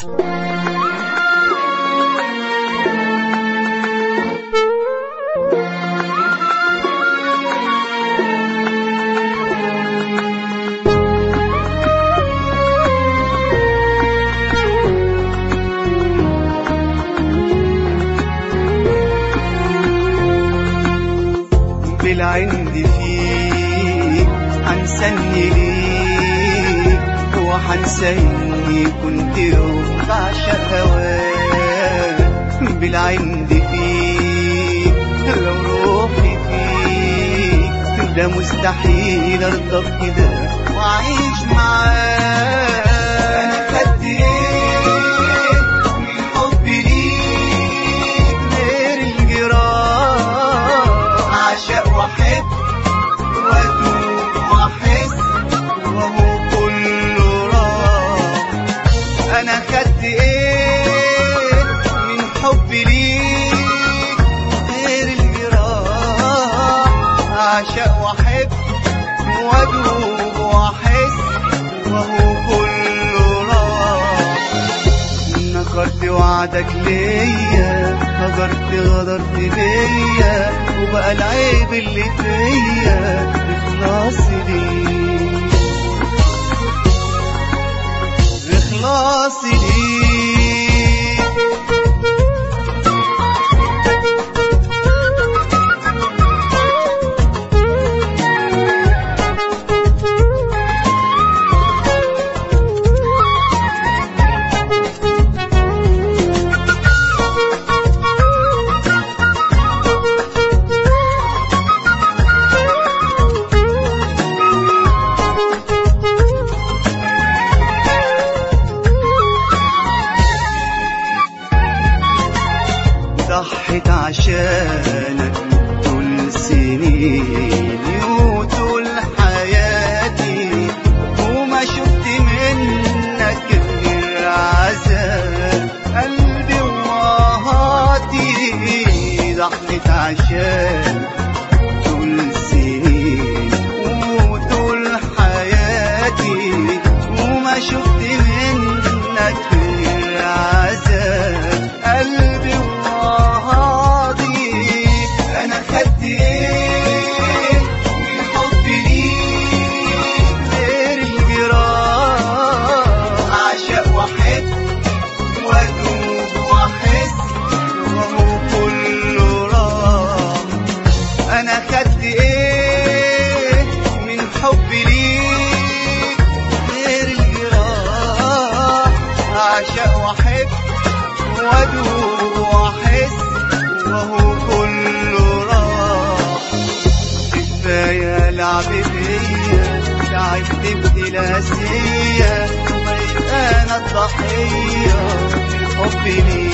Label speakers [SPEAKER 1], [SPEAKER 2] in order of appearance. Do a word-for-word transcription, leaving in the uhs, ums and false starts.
[SPEAKER 1] بالعند فيك هنسني ليك وحنسى اني كنت يوم بعشق هواك. بالعند فيك لو روحي فيك ده مستحيل ارضى بكده واعيش معاك. انا خدت ايه من حبي ليك غير الجراح؟ عاشق واحب وادوب واحس وهو كله راح. انا خدت ايه من حبي ليك غير الجراح؟ عاشق واحب وادوب واحس وهو كله راح. نكرت وعدك ليا هجرت غدرت بيا وبقى العيب اللي فيا اخلاصي ليك اخلاصي ليك. ضحيت عشانك طول سنيني وطول حياتي وما شفت منك غير عذاب قلبي ومهاتي. ضحيت عشانك طول سنيني وطول حياتي وما شفت منك غير عذاب قلبي ومهاتي. انا خدت ايه من حبي ليك غير الجراح؟ عاشق واحب وادوب واحس وهو كله راح. انا خدت ايه من حبي ليك غير الجراح؟ عاشق واحب وادوب واحس وهو كله راح. كفاية لعب بيا تعبت بتلاسية وبقيت انا الضحية في الحب ليك.